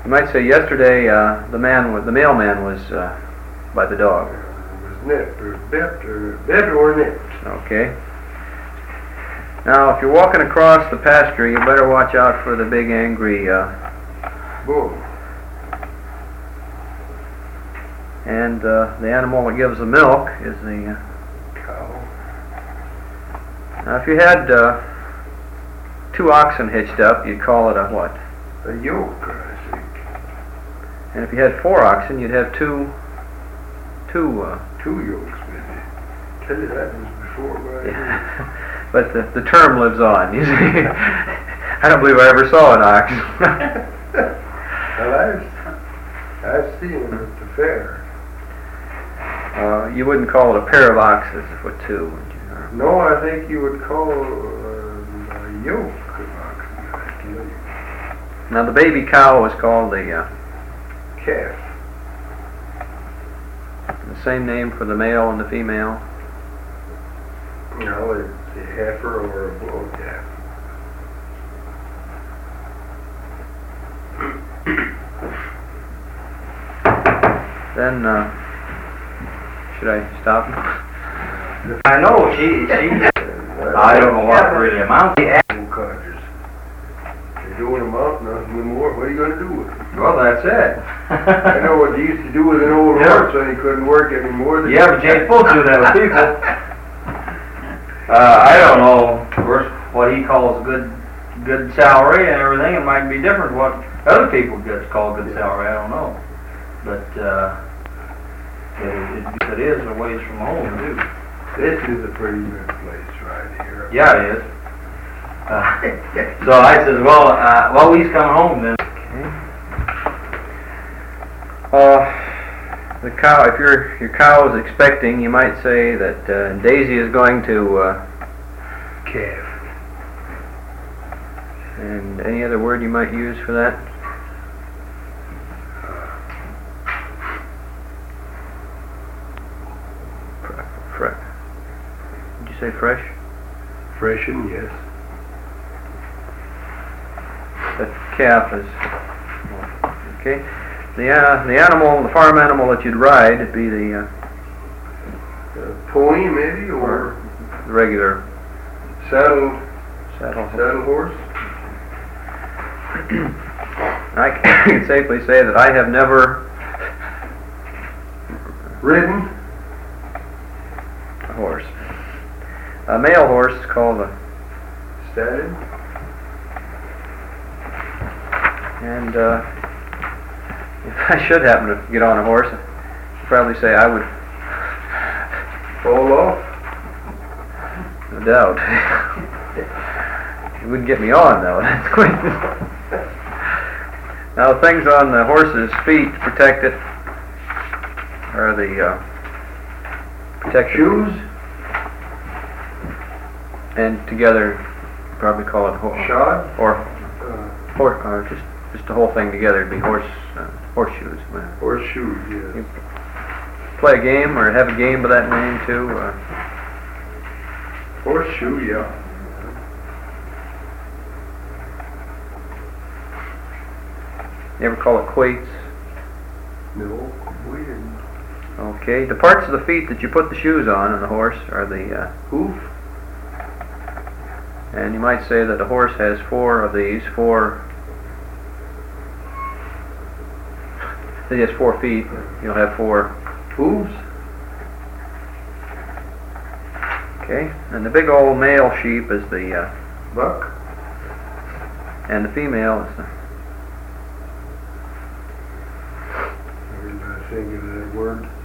You might say yesterday the mailman was by the dog. It was nipped, or bit or nipped. Okay. Now, if you're walking across the pasture, you better watch out for the big angry bull. And the animal that gives the milk is the Cow. Now, if you had 2 oxen hitched up, you'd call it a what? A yoke, I think. And if you had 4 oxen, you'd have two 2 yokes, maybe. Tell you that was before my But the term lives on, you see. I don't believe I ever saw an ox. Well, I've seen them at the fair. You wouldn't call it a pair of oxes with 2, would you? No, I think you would call a yoke of oxen. Now, the baby cow was called the Calf. the same name for the male and the female. No, it's a heifer or a bull calf. Then, should I stop? I know, she I don't know what really amounts to. Codgers. They're doing them out nothing more. What are you going to do with them? Well, that's it. I know what they used to do with an old horse when he couldn't work anymore. Yeah, but Jane Full do that with people. I don't know, of course, what he calls good salary and everything. It might be different what other people call good salary. I don't know, but it is a ways from home too. This is a pretty good place right here. Yeah, it is. So I says, well, he's coming home then. The cow, if your cow is expecting, you might say that Daisy is going to Calf. And any other word you might use for that? Did you say fresh? Freshen, yes. The calf is okay. The animal, the farm animal that you'd ride, would be the Pony, maybe, or regular saddle horse. I can safely say that I have never Ridden. a horse. A male horse is called a Stallion. And if I should happen to get on a horse, I'd probably say I would Fall off. no doubt. It wouldn't get me on though. That's quick. Now, the things on the horse's feet to protect it are the protective Shoes. and together probably call it Shod. or just the whole thing together would be horseshoes. Horseshoes, yes. You play a game or have a game by that name too. Horseshoe, yeah. You ever call it quoits? No, we didn't. Okay. The parts of the feet that you put the shoes on the horse are the Hoof. and you might say that a horse has 4 of these. He has 4 feet. You'll have 4 Hooves. Okay. And the big old male sheep is the Buck. and the female is the I think of that word.